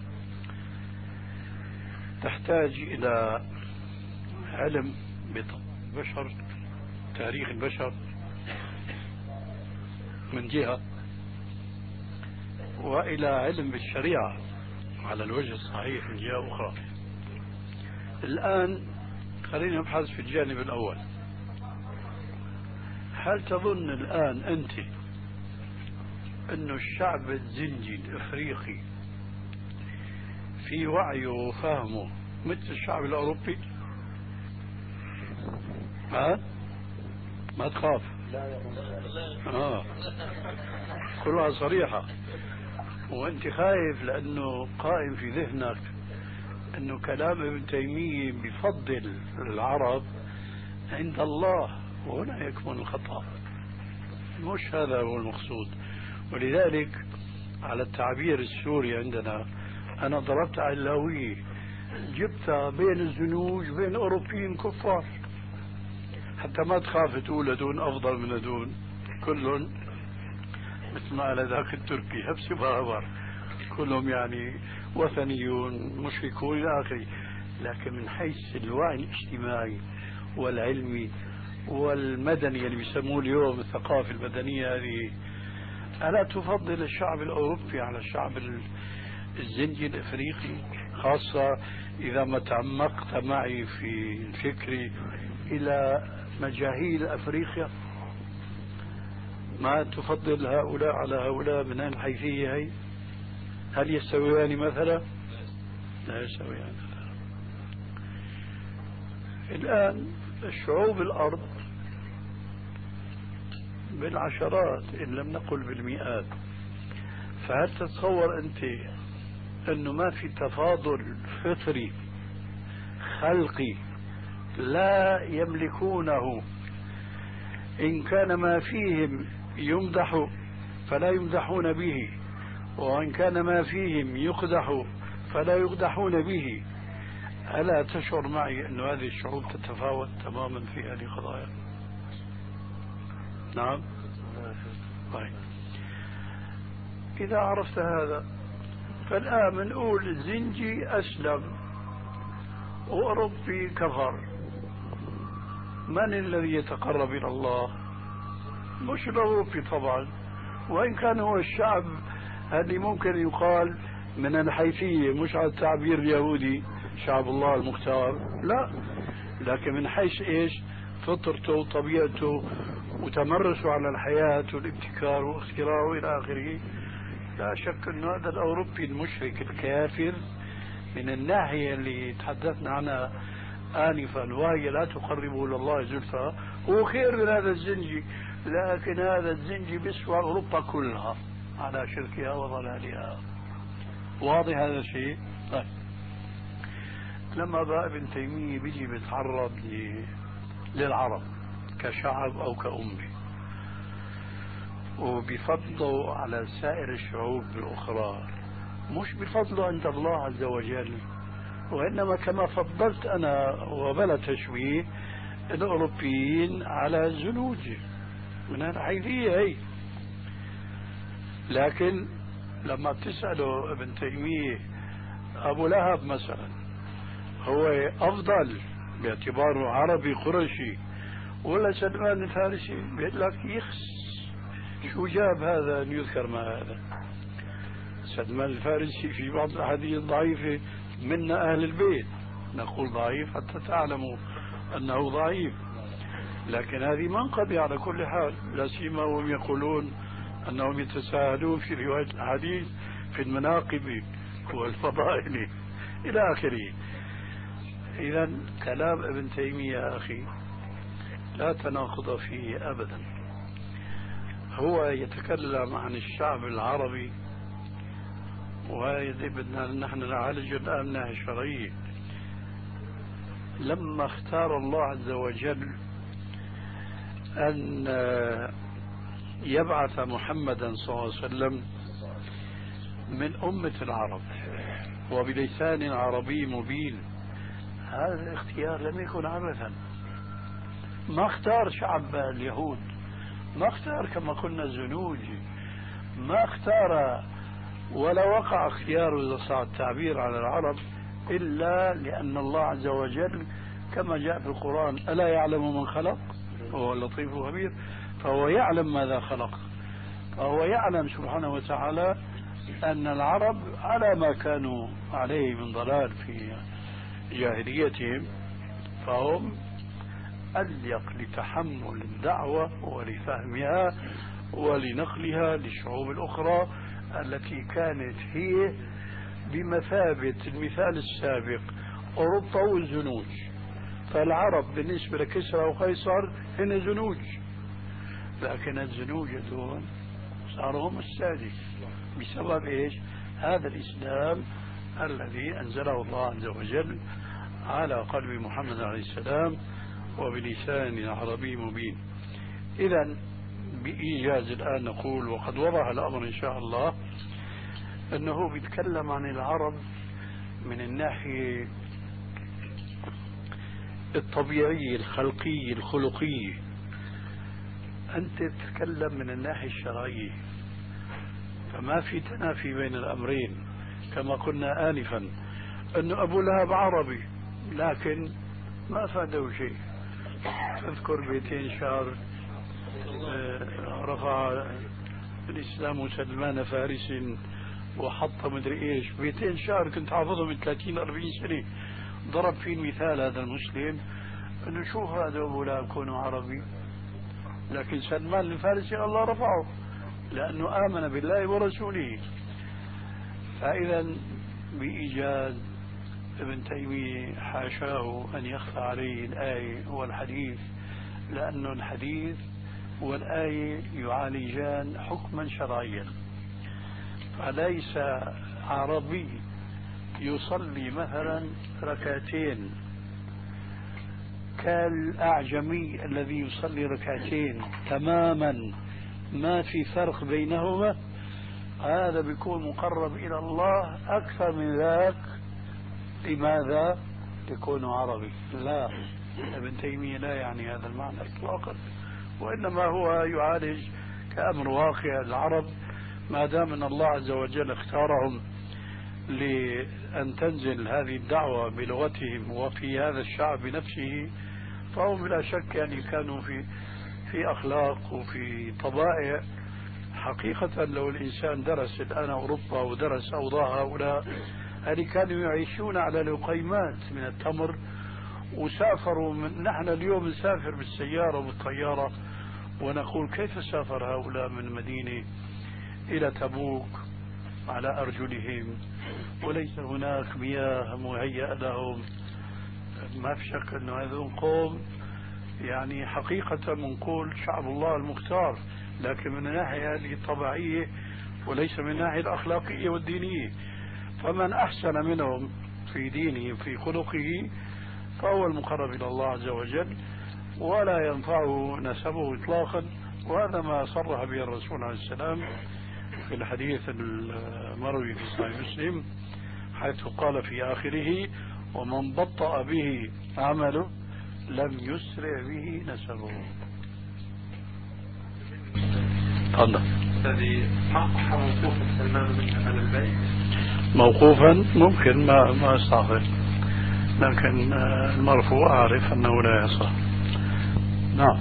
Speaker 3: تحتاج إلى علم بطبع البشر، تاريخ البشر من جهة، وإلى علم بالشريعة على الوجه الصحيح من جهة أخرى. الآن خلينا نبحث في الجانب الأول. هل تظن الآن أنت أن الشعب الزنجي الأفريقي في وعيه وفهمه مثل الشعب الأوروبي؟ ها؟ ما تخاف. آه. كلها صريحة. وأنت خايف لأنه قائم في ذهنك أنه كلام ابن تيمية بفضل العرب عند الله، وهنا يكمن الخطأ. مش هذا هو المقصود. ولذلك على التعبير السوري عندنا أنا ضربت علوية، جبتها بين الزنوج بين أوروبيين كفار، حتى ما تخاف تقول دون أفضل من دون، كلهم مثل ما قال ذاك التركي هبس بابر، كلهم يعني وثنيون مشركون إلى آخره. لكن من حيث الوعي الاجتماعي والعلمي والمدني اللي بيسموه اليوم الثقافة المدنية هذه، ألا تفضل الشعب الأوروبي على الشعب الزنجي الأفريقي؟ خاصة إذا ما تعمقت معي في فكري إلى مجاهيل أفريقيا، ما تفضل هؤلاء على هؤلاء من الحيثية هي؟ هل يستويان مثلا؟ لا يستويان مثلا. الآن الشعوب الأرض بالعشرات إن لم نقل بالمئات، فهل تتصور أنت أنه ما في تفاضل فطري خلقي لا يملكونه؟ إن كان ما فيهم يمدح فلا يمدحون به، وإن كان ما فيهم يقدح فلا يقدحون به. ألا تشعر معي أن هذه الشعوب تتفاوت تماما في هذه القضايا؟ نعم. طيب إذا عرفت هذا، فالآن بنقول الزنجي أسلم وأوروبي كفر، من الذي يتقرب إلى الله؟ مش الأوروبي طبعا، وإن كان هو الشعب هذه ممكن يقال من الحيثية، مش على التعبير اليهودي شعب الله المختار، لا، لكن من حيث إيش؟ فطرته وطبيعته وتمرسه على الحياة والابتكار واختراعه إلى آخره. لا شك أن هذا الأوروبي المشرك الكافر من الناحية اللي تحدثنا عنها آنفا وهي لا تقربه إلى الله زلفى هو خير من هذا الزنجي، لكن هذا الزنجي بيسوى أوروبا كلها على شركها وضلالها. واضح هذا الشيء؟ طيب لما بقى ابن تيمية بيجي بيتعرض للعرب كشعب أو كأمة وبفضله على سائر الشعوب الأخرى، مش بفضله عند الله عز وجل، وإنما كما فضلت أنا وبلا تشويه الأوروبيين على الزنوج من الحيثية هي. لكن لما بتسأله ابن تيمية أبو لهب مثلا هو أفضل باعتباره عربي قرشي ولا سلمان الفارسي؟ بيقول لك يخس، شو جاب هذا أن يذكر ما هذا؟ سلمان الفارسي في بعض الأحاديث ضعيفة منا أهل البيت، نقول ضعيف حتى تعلموا أنه ضعيف، لكن هذه منقبة على كل حال، لا سيما وهم يقولون أنهم يتساهلون في رواية الحديث في المناقب والفضائل إلى آخره. إذا كلام ابن تيمية يا أخي لا تناقض فيه أبدا. هو يتكلم عن الشعب العربي، وهذه بدنا نحن نعالج الآن من ناحية شرعية. لما اختار الله عز وجل أن يبعث محمدا صلى الله عليه وسلم من أمة العرب وبلسان عربي مبين، هذا الاختيار لم يكن عبثا. ما اختار شعب اليهود، ما اختار كما قلنا الزنوج، ما اختار ولا وقع اختياره إذا صار التعبير على العرب إلا لأن الله عز وجل كما جاء في القرآن ألا يعلم من خلق وهو اللطيف الخبير، فهو يعلم ماذا خلق، فهو يعلم سبحانه وتعالى أن العرب على ما كانوا عليه من ضلال في جاهليتهم فهم أليق لتحمل الدعوة ولفهمها ولنقلها للشعوب الأخرى التي كانت هي بمثابة المثال السابق أوروبا والزنوج. فالعرب بالنسبة لكسرى وقيصر هن زنوج، لكن الزنوج دون صاروا هم السادة بسبب إيش؟ هذا الإسلام الذي أنزله الله عز وجل على قلب محمد عليه السلام وبلسان عربي مبين. إذن بإيجاز الآن نقول وقد وضح الأمر إن شاء الله أنه بيتكلم عن العرب من الناحية الطبيعية الخلقية الخلقية، أنت تتكلم من الناحية الشرعية، فما في تنافي بين الأمرين. كما قلنا آنفا أن أبو لهب عربي لكن ما فاده شيء. تذكر بيتين شعر رفع الإسلام سلمان فارس وحط مدري إيش، بيتين شعر كنت حافظهم من ثلاثين أربعين سنة. ضرب فيه المثال هذا المسلم أنه شوف هذا أبو لهب كونه عربي، لكن سلمان الفارسي الله رفعه لأنه آمن بالله ورسوله. فإذا بإيجاز ابن تيمية حاشاه أن يخفى عليه الآية والحديث، لأن الحديث والآية يعالجان حكما شرعيا. فليس عربي يصلي مثلا ركعتين كالأعجمي الذي يصلي ركعتين تماما ما في فرق بينهما، هذا بيكون مقرب إلى الله أكثر من ذاك. لماذا؟ يكون عربي. لا، ابن تيمية لا يعني هذا المعنى إطلاقا، وإنما هو يعالج كأمر واقع العرب. ما دام أن الله عز وجل اختارهم لأن تنزل هذه الدعوة بلغتهم وفي هذا الشعب نفسه، فهم بلا شك يعني كانوا في في أخلاق وفي طبائع. حقيقة لو الإنسان درس الآن أوروبا ودرس أوضاع هؤلاء، هذه كانوا يعيشون على لقيمات من التمر وسافروا. من نحن اليوم نسافر بالسيارة والطيارة ونقول كيف سافر هؤلاء من مدينة إلى تبوك على أرجلهم وليس هناك مياه مهيئة لهم. ما في شك أن هذول قوم يعني حقيقة منقول شعب الله المختار، لكن من الناحية هذه الطبيعية وليس من الناحية الأخلاقية والدينية. فمن أحسن منهم في دينه في خلقه فهو المقرب إلى الله عز وجل ولا ينفعه نسبه إطلاقا. وهذا ما صرح به الرسول عليه السلام في الحديث المروي في صحيح مسلم، حيث قال في آخره: ومن بطأ به عمله لم يسرع به نسبه. تفضل.
Speaker 4: الذي ما صح موقوفا سلمان بن على البيت.
Speaker 3: موقوفا ممكن ما ما استعفل، لكن المرفوع أعرف أنه لا يصح. نعم.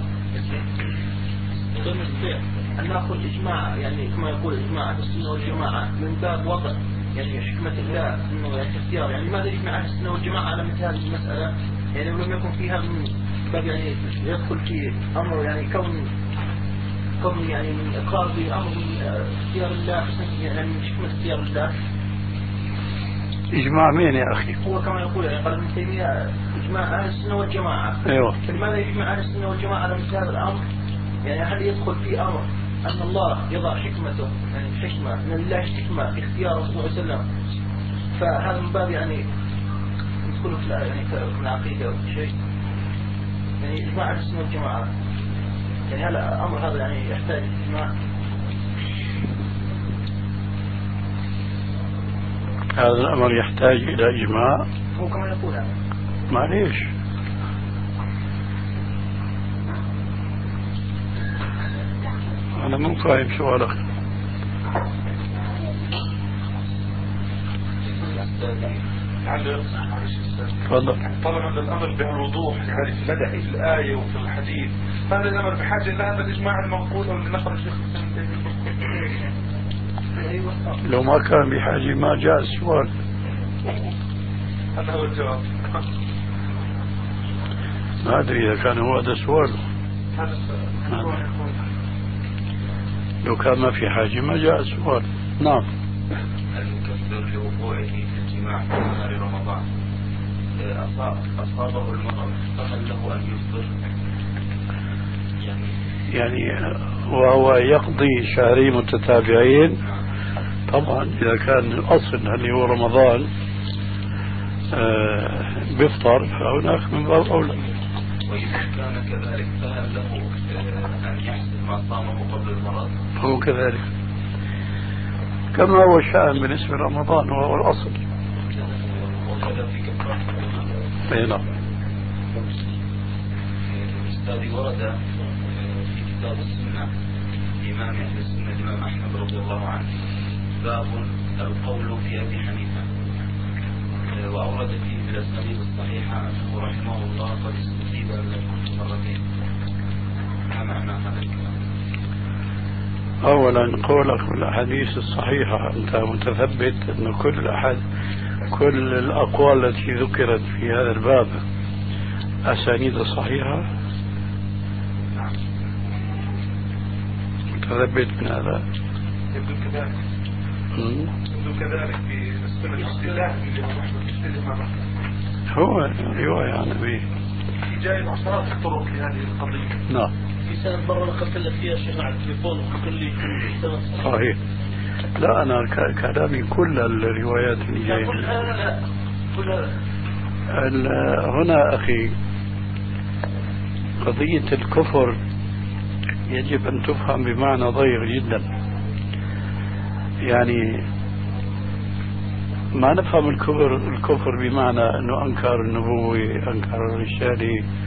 Speaker 6: أن نأخذ إجماع يعني كما يقول إجماع أهل السنة والجماعة من باب وضع يعني حكمة الله إنه يعني اختيار، يعني لماذا يجمع أهل السنة والجماعة على مثل هذه المسألة؟ يعني لو لم يكن فيها من باب يعني يدخل في أمر يعني كون كون يعني من إقرار بأمر من اختيار الله يعني من حكمة اختيار الله.
Speaker 3: إجماع مين يا أخي؟
Speaker 6: هو كما يقول يعني قال ابن تيمية إجماع أهل السنة والجماعة.
Speaker 3: أيوة.
Speaker 6: فلماذا يجمع أهل السنة والجماعة على مثل هذا الأمر؟ يعني هل يدخل في أمر أن الله يضع حكمته يعني حكمة من الله حكمة في اختيار رسول الله صلى الله عليه وسلم، فهذا من باب يعني يدخل في يعني في العقيدة أو شيء يعني إجماع أهل السنة والجماعة. يعني هل الأمر هذا يعني يحتاج إجماع؟
Speaker 3: هذا الأمر يحتاج إلى إجماع.
Speaker 6: هو كما يقول هذا.
Speaker 3: معليش. أنا مو فاهم سؤالك. تفضل.
Speaker 4: طالما ان الامر بهالوضوح يعني في بدء الايه وفي الحديث، فهذا الامر بحاجه الى هذا الاجماع المنقول او اللي نقل الشيخ.
Speaker 3: لو ما كان بحاجة ما جاء السؤال.
Speaker 4: هذا هو الجواب.
Speaker 3: ما أدري إذا كان هو هذا السؤال. لو كان ما في حاجة ما جاء السؤال. نعم.
Speaker 5: المكفر لوقوعه في الجماع في نهار رمضان أصابه المرض فهل له أن يفطر؟ يعني
Speaker 3: يعني وهو يقضي شهرين متتابعين طبعا إذا كان الأصل اللي هو رمضان آه بيفطر فهناك من باب أولى.
Speaker 5: وإذا كان كذلك فهل له أن يحسب ما صامه قبل المرض؟
Speaker 3: هو كذلك كما هو الشأن بالنسبة لرمضان وهو الأصل.
Speaker 5: وكذا في كفارة
Speaker 3: أي نعم.
Speaker 5: أستاذي ورد في كتاب السنة إمام أهل السنة الإمام أحمد رضي الله عنه باب القول في أبي حنيفة، وأورد فيه في الأسانيد الصحيحة أنه رحمه الله قد استجيب للكتب مرتين. ما معنى هذا الكلام؟
Speaker 3: أولا قولك بالأحاديث الصحيحة أنت متثبت أن كل أحد كل الأقوال التي ذكرت في هذا الباب أسانيد صحيحة؟
Speaker 4: نعم.
Speaker 3: متثبت من هذا؟
Speaker 4: يبدو كذلك. يبدو كذلك في السنة الاستدلال بالإمام أحمد.
Speaker 3: هو رواية عن أبيه.
Speaker 4: في جاي عشرات الطرق في هذه القضية.
Speaker 3: نعم.
Speaker 6: في سنة مرة أخذت لك فيها شيخ على التليفون وقلت لي
Speaker 3: صحيح. لا أنا كلامي كل الروايات اللي جاية.
Speaker 6: لا كلها.
Speaker 3: هنا أخي قضية الكفر يجب أن تفهم بمعنى ضيق جدا. يعني ما نفهم الكفر الكفر بمعنى أنه أنكر النبوة، أنكر الرسالة،